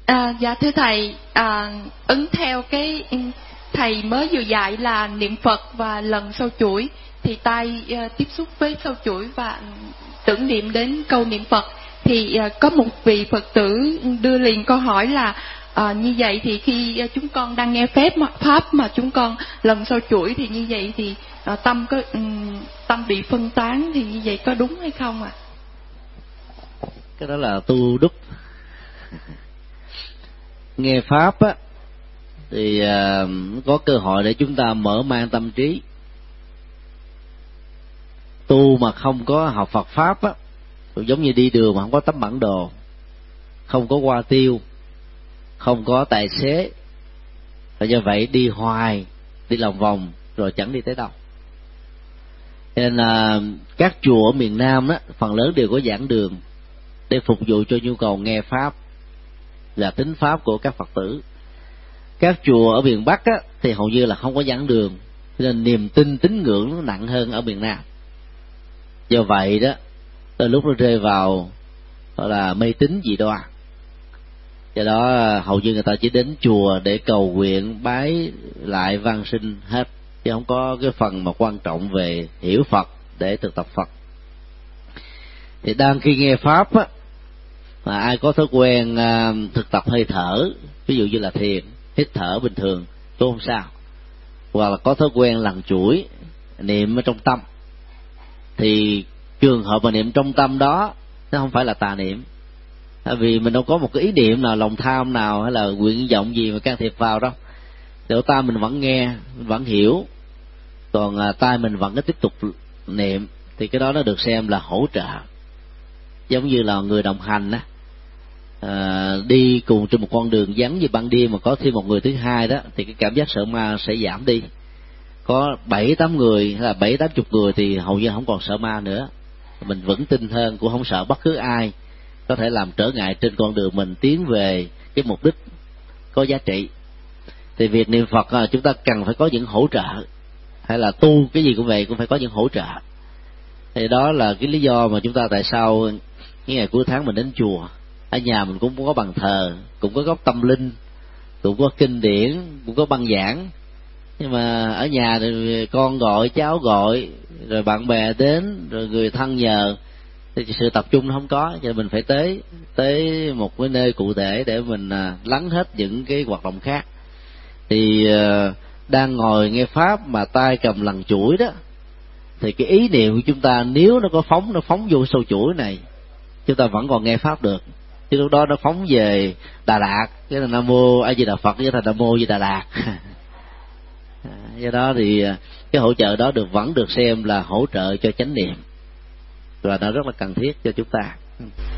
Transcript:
Dạ thưa thầy, ứng theo cái thầy mới vừa dạy là niệm Phật và lần sâu chuỗi, thì tay tiếp xúc với sâu chuỗi và tưởng niệm đến câu niệm Phật. Thì có một vị Phật tử đưa liền câu hỏi là như vậy thì khi chúng con đang nghe pháp mà chúng con lần sâu chuỗi thì như vậy thì tâm bị phân tán, thì như vậy có đúng hay không ạ? Cái đó là tu đức. Nghe pháp á thì có cơ hội để chúng ta mở mang tâm trí. Tu mà không có học Phật pháp á, giống như đi đường mà không có tấm bản đồ, không có hoa tiêu, không có tài xế, và do vậy đi hoài, đi lòng vòng rồi chẳng đi tới đâu. Nên là các chùa ở miền Nam đó phần lớn đều có giảng đường để phục vụ cho nhu cầu nghe pháp và tín pháp của các Phật tử. Các chùa ở miền Bắc á, thì hầu như là không có giảng đường, nên niềm tin tín ngưỡng nó nặng hơn ở miền Nam. Do vậy đó, từ lúc nó rơi vào gọi là mê tín dị đoan. Do đó hầu như người ta chỉ đến chùa để cầu nguyện, bái lại van sinh hết, chứ không có cái phần mà quan trọng về hiểu Phật để thực tập Phật. Thì đang khi nghe pháp á, mà ai có thói quen thực tập hơi thở, ví dụ như là thiền, hít thở bình thường, tôi không sao, hoặc là có thói quen lần chuỗi niệm ở trong tâm, thì trường hợp mà niệm trong tâm đó nó không phải là tà niệm, tại vì mình đâu có một cái ý niệm nào, lòng tham nào hay là nguyện vọng gì mà can thiệp vào đâu. Lỗ tai mình vẫn nghe, mình vẫn hiểu, còn tai mình vẫn cứ tiếp tục niệm, thì cái đó nó được xem là hỗ trợ. Giống như là người đồng hành á, đi cùng trên một con đường vắng như ban đêm mà có thêm một người thứ hai đó, thì cái cảm giác sợ ma sẽ giảm đi. Có 7-8 người hay là 7-80 người thì hầu như không còn sợ ma nữa, mình vững tin hơn, cũng không sợ bất cứ ai có thể làm trở ngại trên con đường mình tiến về cái mục đích có giá trị. Thì việc niệm Phật chúng ta cần phải có những hỗ trợ, hay là tu cái gì cũng vậy cũng phải có những hỗ trợ. Thì đó là cái lý do mà chúng ta tại sao những ngày cuối tháng mình đến chùa. Ở nhà mình cũng có bàn thờ, cũng có góc tâm linh, cũng có kinh điển, cũng có băng giảng. Nhưng mà ở nhà thì con gọi, cháu gọi, rồi bạn bè đến, rồi người thân nhờ, thì sự tập trung nó không có, cho nên mình phải tới một cái nơi cụ thể để mình lắng hết những cái hoạt động khác. Thì đang ngồi nghe pháp mà tay cầm lần chuỗi đó, thì cái ý niệm của chúng ta nếu nó phóng vô sâu chuỗi này, chúng ta vẫn còn nghe pháp được. Chứ lúc đó nó phóng về Đà Lạt, cái là Nam Mô A Di Đà Phật với thành Nam Mô Di Đà Lạt. Do đó thì cái hỗ trợ đó vẫn được xem là hỗ trợ cho chánh niệm, và nó rất là cần thiết cho chúng ta.